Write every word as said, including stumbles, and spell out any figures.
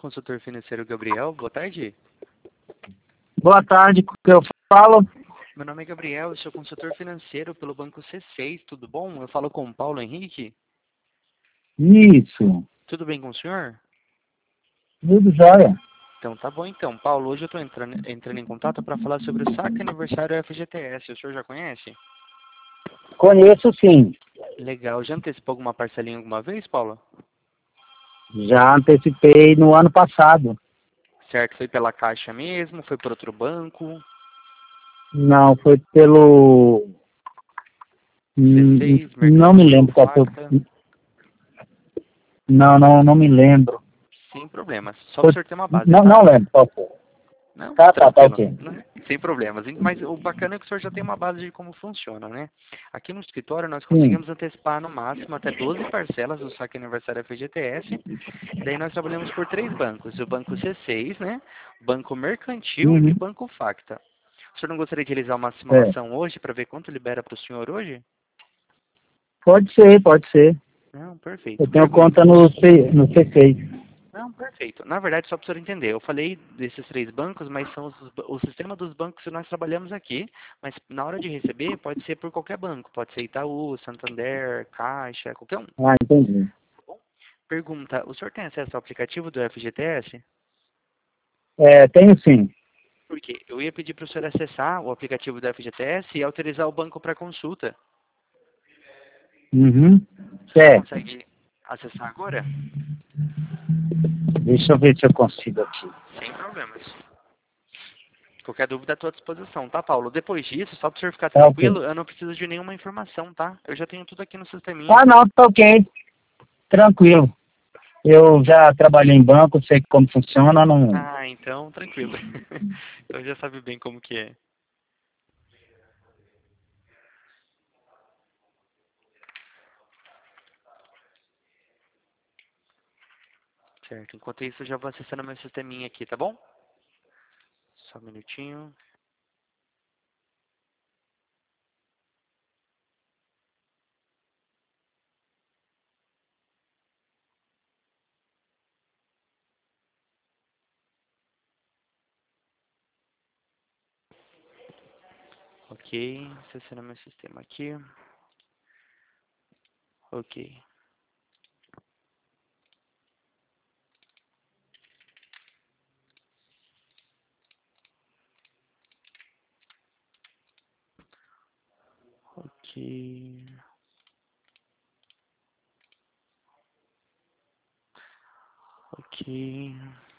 Consultor financeiro Gabriel, boa tarde. Boa tarde, que eu falo. Meu nome é Gabriel, eu sou consultor financeiro pelo Banco C seis, tudo bom? Eu falo com o Paulo Henrique. Isso, Tudo bem com o senhor? tudo jóia. Então tá bom então. Paulo, hoje eu estou entrando, entrando em contato para falar sobre o saque aniversário F G T S. O senhor já conhece? Conheço sim, Legal. Já antecipou alguma parcelinha alguma vez, Paulo? já antecipei no ano passado. Certo, foi pela Caixa mesmo? Foi por outro banco? Não, foi pelo... hum, C seis, Não me Mercantil, lembro qual foi. Facta? Não, não, não me lembro. Sem problemas. Só para o Foi... senhor ter uma base, Não, tá? não lembro qual foi. Não, Tá, tá, tá, tranquilo. ok. Não, sem problemas. Mas o bacana é que o senhor já tem uma base de como funciona, né? Aqui no escritório nós Sim. conseguimos antecipar no máximo até doze parcelas do saque aniversário F G T S. Daí nós trabalhamos por três bancos. O Banco C seis, né? Banco Mercantil e Uhum. Banco Facta. O senhor não gostaria de realizar uma É. simulação hoje para ver quanto libera para o senhor hoje? Pode ser, pode ser. Não, perfeito. Eu tenho Pergunta. conta no, C, no C seis. Não, perfeito. Na verdade, só para o senhor entender, eu falei desses três bancos, mas são os, o sistema dos bancos que nós trabalhamos aqui, mas na hora de receber pode ser por qualquer banco, pode ser Itaú, Santander, Caixa, qualquer um. Ah, entendi. Pergunta, o senhor tem acesso ao aplicativo do F G T S? É, tenho sim. Por quê? Eu ia pedir para o senhor acessar o aplicativo do F G T S e autorizar o banco para consulta. Uhum. O senhor Certo. consegue acessar agora? Deixa eu ver se eu consigo aqui. Sem problemas. Qualquer dúvida, estou à disposição, tá, Paulo? Depois disso, só para o senhor ficar Tá ok. tranquilo, eu não preciso de nenhuma informação, tá? Eu já tenho tudo aqui no sisteminha. Ah, não, tá ok. Tranquilo. Eu já trabalhei em banco, sei como funciona, não... Ah, então, tranquilo. Então já sabe bem como que é. Certo, enquanto isso eu já vou acessando meu sisteminha aqui, tá bom? Só um minutinho. Ok, acessando meu sistema aqui. Ok. Ok. Ok.